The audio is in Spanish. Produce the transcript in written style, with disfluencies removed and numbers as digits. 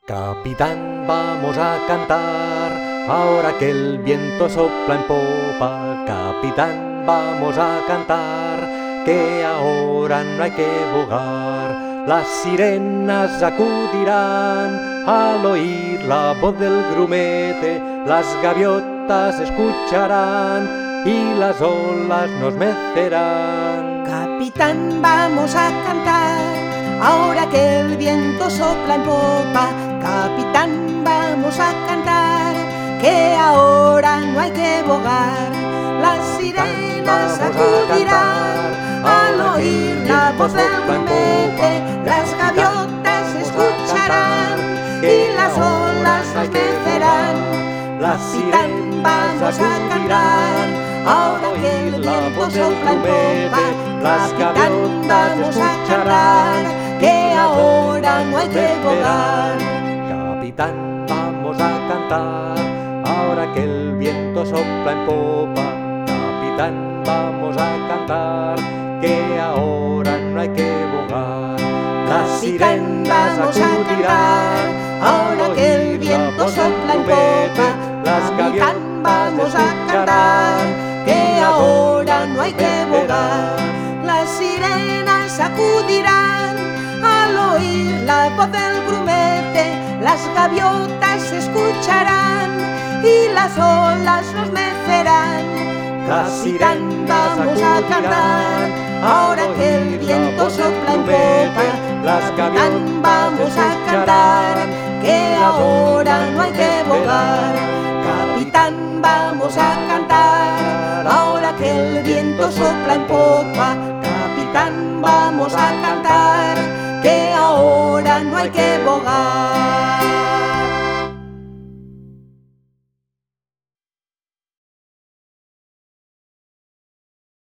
Capitán, vamos a cantar, ahora que el viento sopla en popa. Capitán, vamos a cantar, que ahora no hay que bogar. Las sirenas acudirán al oír la voz del grumete, las gaviotas escucharán y las olas nos mecerán. Capitán, vamos a cantar, ahora que el viento sopla en popa. Capitán, vamos a cantar, que ahora no hay que bogar. Las sirenas acudirán al oír la voz del grumete, las gaviotas escucharán y las olas nos mecerán. Capitán, vamos a cantar, ahora que el viento sopla en popa. Capitán, vamos a cantar, que ahora no hay que bogar. Capitán, vamos a cantar, ahora que el viento sopla en popa. Capitán, vamos a cantar, que ahora no hay que bogar. Las sirenas acudirán, ahora que el viento sopla en popa. Capitán, vamos a cantar, que ahora no hay que bogar. Las sirenas acudirán al oír la voz del grumete, las gaviotas escucharán y las olas nos mecerán. Capitán, vamos a cantar, ahora que el viento sopla en popa. Capitán, vamos a cantar, que ahora no hay que bogar. Capitán, vamos a cantar, ahora que el viento sopla en popa. Capitán, vamos a cantar, que ahora no hay que bogar.